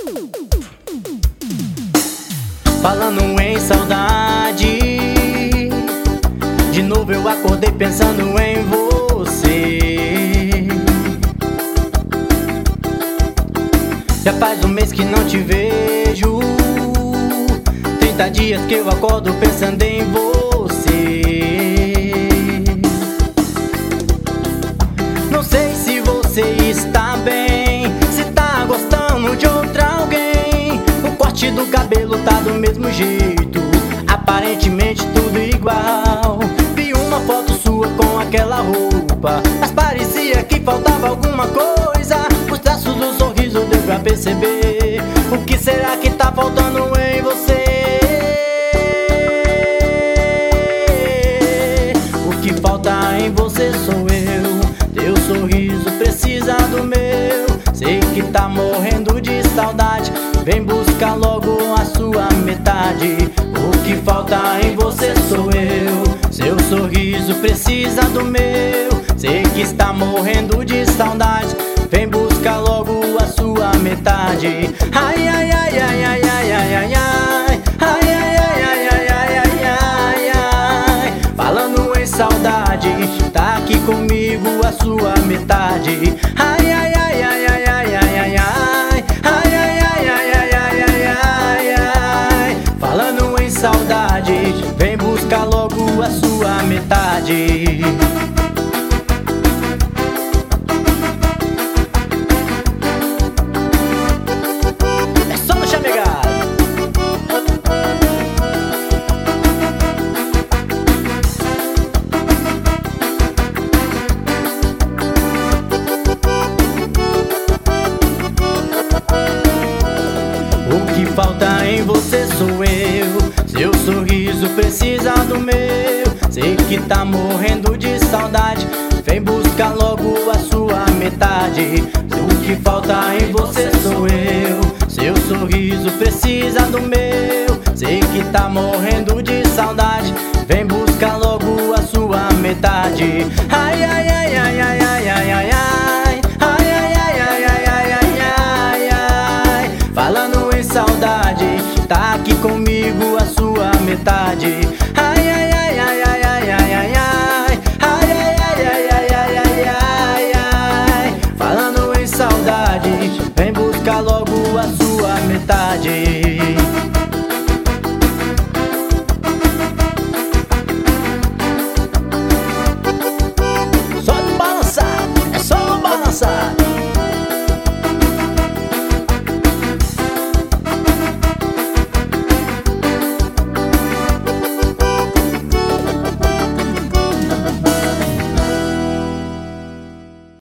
Falando em saudade, de novo eu acordei pensando em você. Já faz um mês que não te vejo, 30 dias que eu acordo pensando em você. Não sei se você está bem, se tá gostando de outra alguém. O corte do cabelo tá do mesmo jeito, aparentemente tudo igual. Vi uma foto sua com aquela roupa, mas parecia que faltava alguma coisa. Os traços do sorriso deu pra perceber. O que será que tá faltando em você? O que falta em você sou eu. Teu sorriso precisa do meu. Sei que tá morrendo de saudade, vem buscar logo a sua metade. O que falta em você sou eu. Seu sorriso precisa do meu. Sei que está morrendo de saudade, vem buscar logo a sua metade. Ai, ai, ai, ai, ai, ai, ai, ai, ai. Ai, ai, ai, ai, ai, ai, ai, ai, ai. Falando em saudade, tá aqui comigo a sua metade. Ai, ai, ai, ai, ai, ai, ai, ai, ai. Ai, ai, ai, ai, ai, ai, ai, ai, ai. Falando em saudade, vem buscar logo a sua metade. É só no chamegado. O que falta em você sou eu. Seu sorriso precisa do meu. Sei que tá morrendo de saudade, vem buscar logo a sua metade. O que falta em você sou eu. Seu sorriso precisa do meu. Sei que tá morrendo de saudade, vem buscar logo a sua metade. Ai, ai, ai, ai, ai, ai, ai, ai, ai. Ai, ai, ai, ai, ai, ai, ai, ai, ai. Falando em saudade, tá aqui comigo a sua metade. Ai, ai, ai, ai, ai, ai, ai, ai, ai. Ai, ai, ai, ai, ai, ai, ai, ai, ai. Falando em saudade, vem buscar logo a sua metade.